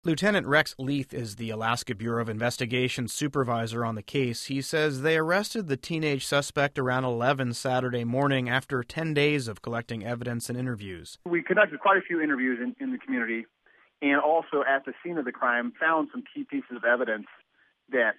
Lieutenant Rex Leith is the Alaska Bureau of Investigation supervisor on the case. He says they arrested the teenage suspect around 11 Saturday morning after 10 days of collecting evidence and interviews. We conducted quite a few interviews in the community, and also at the scene of the crime found some key pieces of evidence that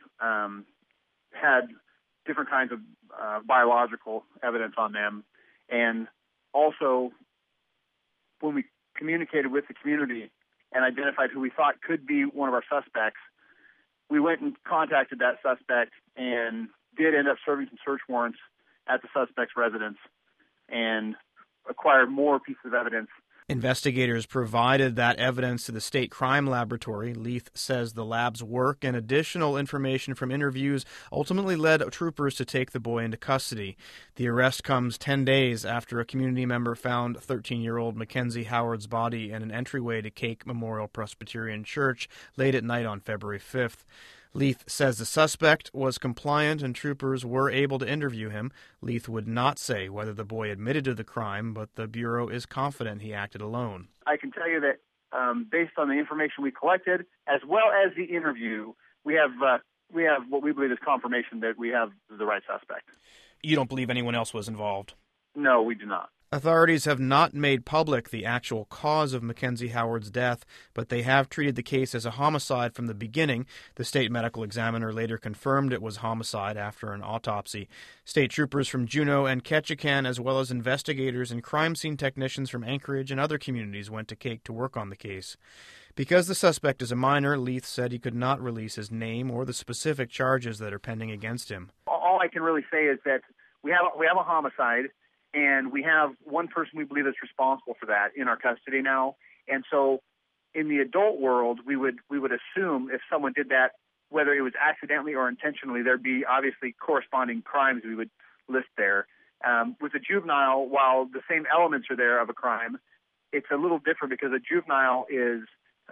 had different kinds of biological evidence on them. And also, when we communicated with the community and identified who we thought could be one of our suspects, we went and contacted that suspect and did end up serving some search warrants at the suspect's residence and acquired more pieces of evidence. Investigators provided that evidence to the state crime laboratory. Leith says the lab's work and additional information from interviews ultimately led troopers to take the boy into custody. The arrest comes 10 days after a community member found 13-year-old Mackenzie Howard's body in an entryway to Cake Memorial Presbyterian Church late at night on February 5th. Leith says the suspect was compliant and troopers were able to interview him. Leith would not say whether the boy admitted to the crime, but the Bureau is confident he acted alone. I can tell you that based on the information we collected, as well as the interview, we have what we believe is confirmation that we have the right suspect. You don't believe anyone else was involved? No, we do not. Authorities have not made public the actual cause of Mackenzie Howard's death, but they have treated the case as a homicide from the beginning. The state medical examiner later confirmed it was homicide after an autopsy. State troopers from Juneau and Ketchikan, as well as investigators and crime scene technicians from Anchorage and other communities, went to Cake to work on the case. Because the suspect is a minor, Leith said he could not release his name or the specific charges that are pending against him. All I can really say is that we have a homicide, and we have one person we believe is responsible for that in our custody now. And so in the adult world, we would assume if someone did that, whether it was accidentally or intentionally, there'd be obviously corresponding crimes we would list there. With a juvenile, while the same elements are there of a crime, it's a little different because a juvenile is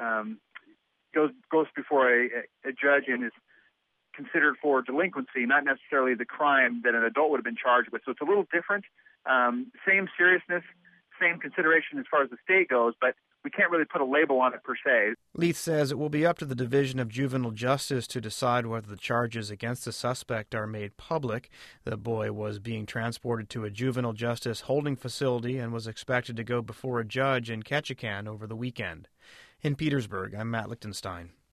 goes before a judge and is considered for delinquency, not necessarily the crime that an adult would have been charged with. So it's a little different. Same seriousness, same consideration as far as the state goes, but we can't really put a label on it per se. Leith says it will be up to the Division of Juvenile Justice to decide whether the charges against the suspect are made public. The boy was being transported to a juvenile justice holding facility and was expected to go before a judge in Ketchikan over the weekend. In Petersburg, I'm Matt Lichtenstein.